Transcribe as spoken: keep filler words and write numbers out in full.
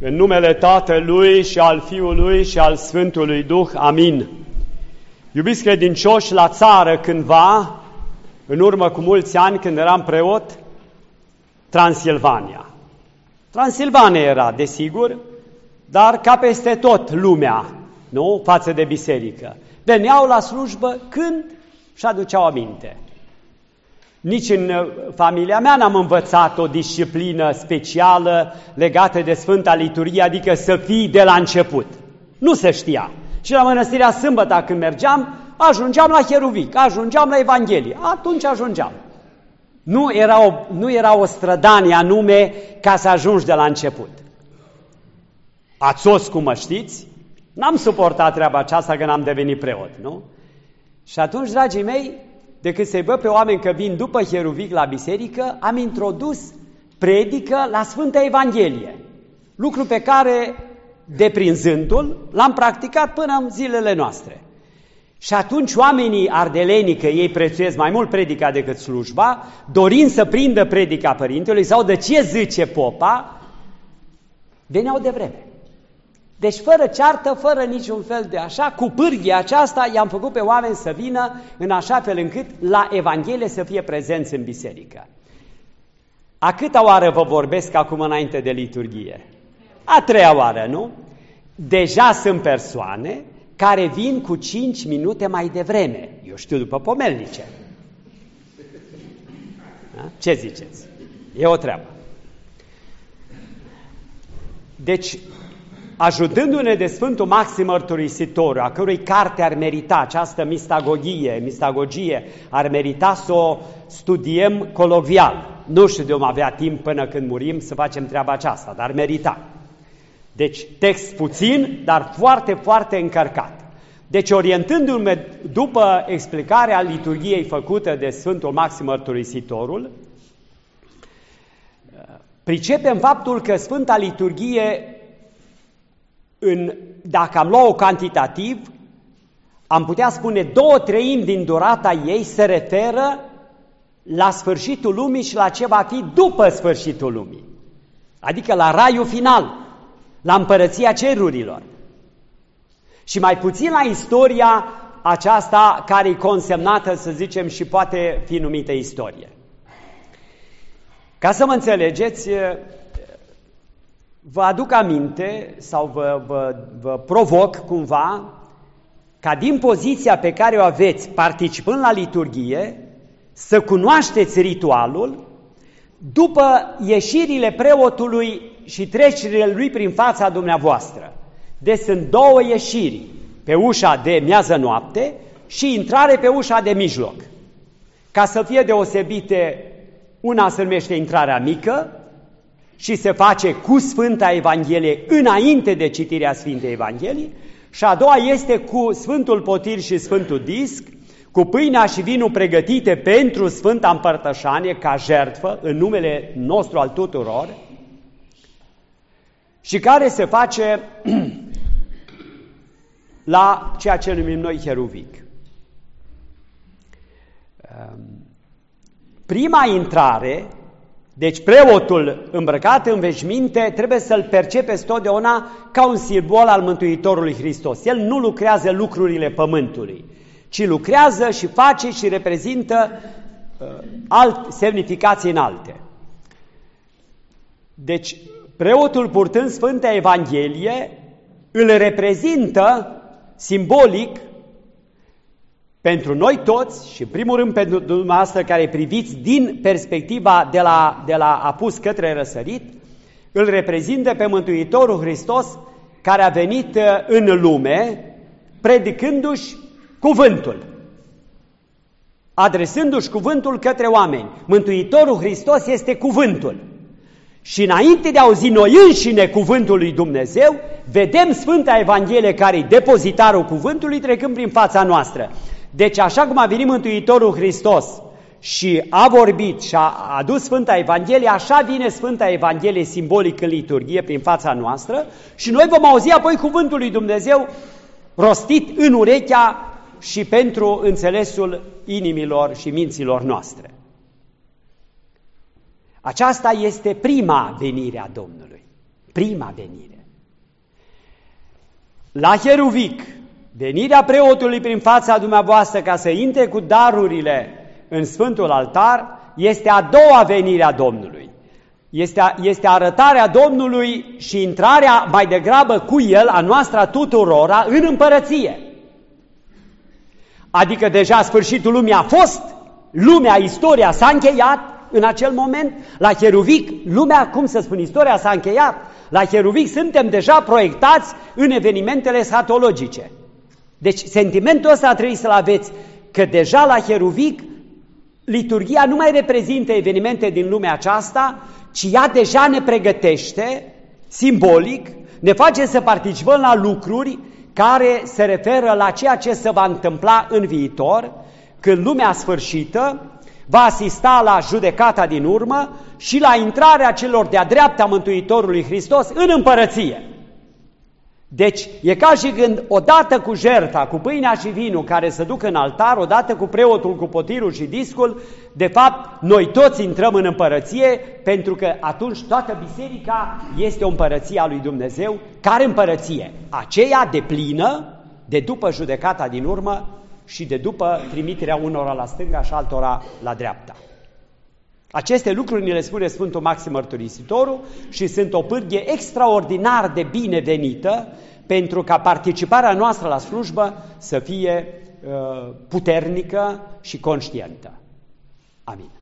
În numele Tatălui și al Fiului și al Sfântului Duh. Amin. Iubiți credincioși, la țară cândva, în urmă cu mulți ani, când eram preot, Transilvania. Transilvania era, desigur, dar ca peste tot lumea, nu? Față de biserică. Veneau la slujbă când și aduceau aminte. Nici în familia mea n-am învățat o disciplină specială legată de Sfânta Liturghie, adică să fii de la început. Nu se știa. Și la Mănăstirea Sâmbăta când mergeam, ajungeam la Cheruvic, ajungeam la Evanghelie, atunci ajungeam. Nu era o, nu era o strădanie anume ca să ajungi de la început. Ațos, cum mă știți, n-am suportat treaba aceasta când am devenit preot, nu? Și atunci, dragii mei, decât să-i văd pe oameni că vin după Cheruvic la biserică, am introdus predică la Sfânta Evanghelie. Lucru pe care, deprinzându-l, l-am practicat până în zilele noastre. Și atunci oamenii ardelenii, că ei prețuiesc mai mult predica decât slujba, dorind să prindă predica părintelui sau de ce zice popa, veneau de vreme. Deci fără ceartă, fără niciun fel de așa, cu pârghia aceasta i-am făcut pe oameni să vină în așa fel încât la Evanghelie să fie prezenți în biserică. A câta oară vă vorbesc acum înainte de liturghie? A treia oară, nu? Deja sunt persoane care vin cu cinci minute mai devreme. Eu știu după pomelnice. Da? Ce ziceți? E o treabă. Deci, ajutându-ne de Sfântul Maxim Mărturisitorul, a cărui carte ar merita, această mistagogie, mistagogie, ar merita să o studiem colocvial. Nu știu de om avea timp până când murim să facem treaba aceasta, dar merita. Deci, text puțin, dar foarte, foarte încărcat. Deci, orientându-ne după explicarea liturghiei făcută de Sfântul Maxim Mărturisitorul, pricepem faptul că Sfânta Liturghie, În, dacă am luat-o cantitativ, am putea spune două treimi din durata ei se referă la sfârșitul lumii și la ce va fi după sfârșitul lumii. Adică la raiul final, la împărăția cerurilor. Și mai puțin la istoria aceasta care e consemnată, să zicem, și poate fi numită istorie. Ca să mă înțelegeți, vă aduc aminte sau vă, vă, vă provoc cumva ca din poziția pe care o aveți participând la liturghie să cunoașteți ritualul după ieșirile preotului și trecerile lui prin fața dumneavoastră. Deci sunt două ieșiri, pe ușa de miază noapte și intrare pe ușa de mijloc. Ca să fie deosebite, una se numește intrarea mică, și se face cu Sfânta Evanghelie înainte de citirea Sfintei Evanghelii, și a doua este cu Sfântul Potir și Sfântul Disc, cu pâinea și vinul pregătite pentru Sfânta Împărtășanie ca jertfă în numele nostru al tuturor și care se face la ceea ce numim noi Cheruvic. Prima intrare, deci preotul îmbrăcat în veșminte trebuie să-l percepeți totdeauna ca un simbol al Mântuitorului Hristos. El nu lucrează lucrurile pământului, ci lucrează și face și reprezintă uh, alt, semnificații înalte. Deci preotul purtând Sfânta Evanghelie îl reprezintă simbolic pentru noi toți și, în primul rând, pentru dumneavoastră care priviți din perspectiva de la, de la apus către răsărit, îl reprezintă pe Mântuitorul Hristos care a venit în lume predicându-și cuvântul, adresându-și cuvântul către oameni. Mântuitorul Hristos este cuvântul. Și înainte de a auzi noi înșine cuvântul lui Dumnezeu, vedem Sfânta Evanghelie care e depozitarul cuvântului trecând prin fața noastră. Deci așa cum a venit Mântuitorul Hristos și a vorbit și a adus Sfânta Evanghelie, așa vine Sfânta Evanghelie simbolic în liturghie prin fața noastră și noi vom auzi apoi cuvântul lui Dumnezeu rostit în urechea și pentru înțelesul inimilor și minților noastre. Aceasta este prima venire a Domnului. Prima venire. La Heruvic, venirea preotului prin fața dumneavoastră ca să intre cu darurile în Sfântul Altar, este a doua venire a Domnului. Este, este arătarea Domnului și intrarea mai degrabă cu El, a noastră a tuturora, în împărăție. Adică deja sfârșitul lumii a fost, lumea, istoria s-a încheiat în acel moment. La Heruvic, lumea, cum să spun, istoria s-a încheiat. La Heruvic suntem deja proiectați în evenimentele eschatologice. Deci sentimentul ăsta trebuie să-l aveți, că deja la Heruvic liturghia nu mai reprezintă evenimente din lumea aceasta, ci ea deja ne pregătește, simbolic, ne face să participăm la lucruri care se referă la ceea ce se va întâmpla în viitor, când lumea sfârșită va asista la judecata din urmă și la intrarea celor de-a dreapta Mântuitorului Hristos în împărăție. Deci e ca și când odată cu jertfa, cu pâinea și vinul care se duc în altar, odată cu preotul, cu potirul și discul, de fapt noi toți intrăm în împărăție, pentru că atunci toată biserica este o împărăție a lui Dumnezeu. Care împărăție? Aceea de plină, de după judecata din urmă și de după trimiterea unora la stânga și altora la dreapta. Aceste lucruri ni le spune Sfântul Maxim Mărturisitorul și sunt o pârghie extraordinar de binevenită pentru ca participarea noastră la slujbă să fie uh, puternică și conștientă. Amin.